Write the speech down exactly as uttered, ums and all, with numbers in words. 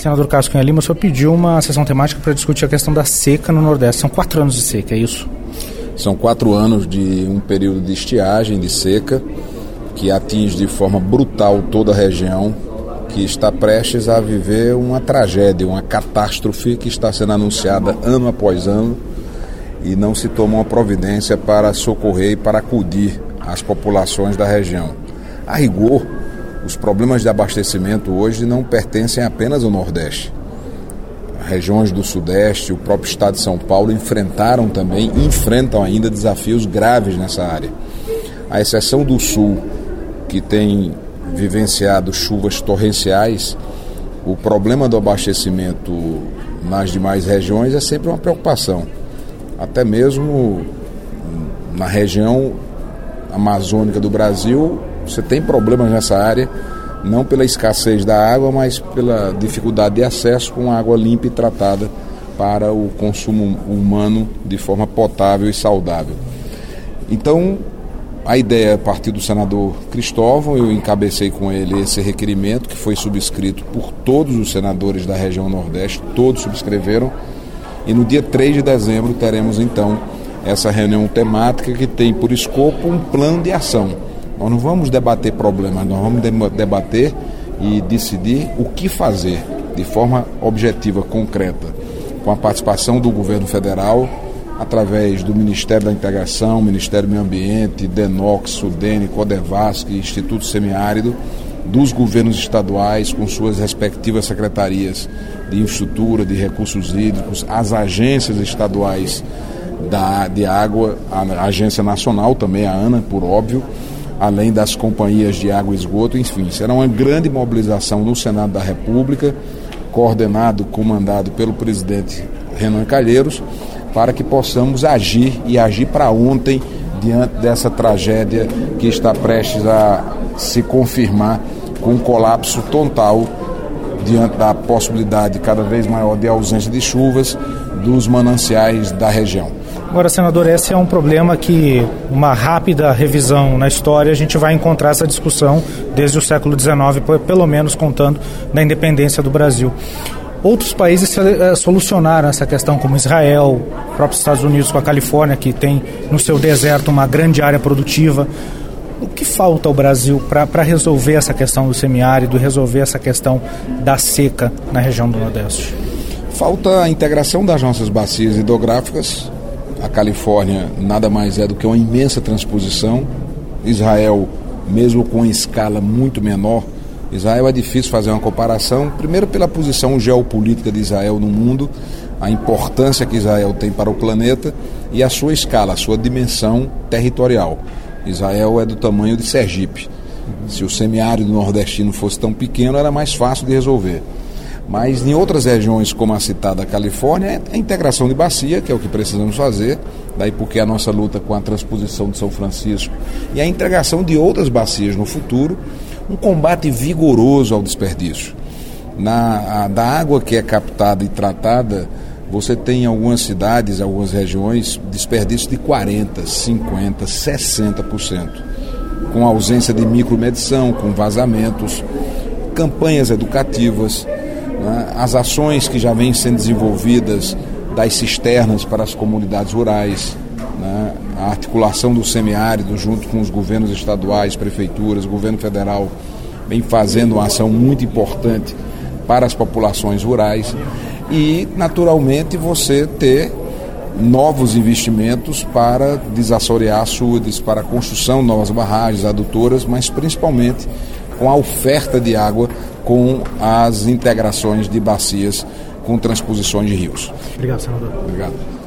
Senador Cássio Cunha Lima, o senhor pediu uma sessão temática para discutir a questão da seca no Nordeste. São quatro anos de seca, é isso? São quatro anos de um período de estiagem, de seca, que atinge de forma brutal toda a região, que está prestes a viver uma tragédia, uma catástrofe que está sendo anunciada ano após ano e não se toma uma providência para socorrer e para acudir as populações da região. A rigor, os problemas de abastecimento hoje não pertencem apenas ao Nordeste. Regiões do Sudeste, o próprio estado de São Paulo enfrentaram também, enfrentam ainda desafios graves nessa área. À exceção do Sul, que tem vivenciado chuvas torrenciais, o problema do abastecimento nas demais regiões é sempre uma preocupação. Até mesmo na região amazônica do Brasil, você tem problemas nessa área, não pela escassez da água, mas pela dificuldade de acesso com água limpa e tratada para o consumo humano de forma potável e saudável. Então, a ideia partiu do senador Cristóvão, eu encabecei com ele esse requerimento, que foi subscrito por todos os senadores da região Nordeste, todos subscreveram, e no dia três de dezembro teremos então essa reunião temática que tem por escopo um plano de ação. Nós não vamos debater problemas, nós vamos debater e decidir o que fazer de forma objetiva, concreta, com a participação do governo federal, através do Ministério da Integração, Ministério do Meio Ambiente, DENOX, SUDENE, CODEVASC, Instituto Semiárido, dos governos estaduais com suas respectivas secretarias de infraestrutura, de recursos hídricos, as agências estaduais da, de água, a Agência Nacional também, a ANA, por óbvio, além das companhias de água e esgoto, enfim, será uma grande mobilização no Senado da República, coordenado, comandado pelo presidente Renan Calheiros, para que possamos agir e agir para ontem diante dessa tragédia que está prestes a se confirmar com um colapso total diante da possibilidade cada vez maior de ausência de chuvas dos mananciais da região. Agora, senador, esse é um problema que, uma rápida revisão na história, a gente vai encontrar essa discussão desde o século dezenove, pelo menos contando da independência do Brasil. Outros países solucionaram essa questão, como Israel, próprios Estados Unidos com a Califórnia, que tem no seu deserto uma grande área produtiva. O que falta ao Brasil para resolver essa questão do semiárido, resolver essa questão da seca na região do Nordeste? Falta a integração das nossas bacias hidrográficas. A Califórnia nada mais é do que uma imensa transposição. Israel, mesmo com escala muito menor, Israel é difícil fazer uma comparação, primeiro pela posição geopolítica de Israel no mundo, a importância que Israel tem para o planeta e a sua escala, a sua dimensão territorial. Israel é do tamanho de Sergipe. Se o semiárido nordestino fosse tão pequeno, era mais fácil de resolver. Mas em outras regiões, como a citada Califórnia, é a integração de bacia, que é o que precisamos fazer, daí porque a nossa luta com a transposição de São Francisco e a integração de outras bacias no futuro, um combate vigoroso ao desperdício. Na, a, da água que é captada e tratada, você tem em algumas cidades, algumas regiões, desperdício de quarenta por cento, cinquenta por cento, sessenta por cento, com ausência de micromedição, com vazamentos, campanhas educativas, né, as ações que já vêm sendo desenvolvidas das cisternas para as comunidades rurais, né, a articulação do semiárido junto com os governos estaduais, prefeituras, o governo federal vem fazendo uma ação muito importante para as populações rurais e, naturalmente, você ter novos investimentos para desassorear açudes, para a construção de novas barragens, adutoras, mas principalmente com a oferta de água com as integrações de bacias com transposições de rios. Obrigado, senador. Obrigado.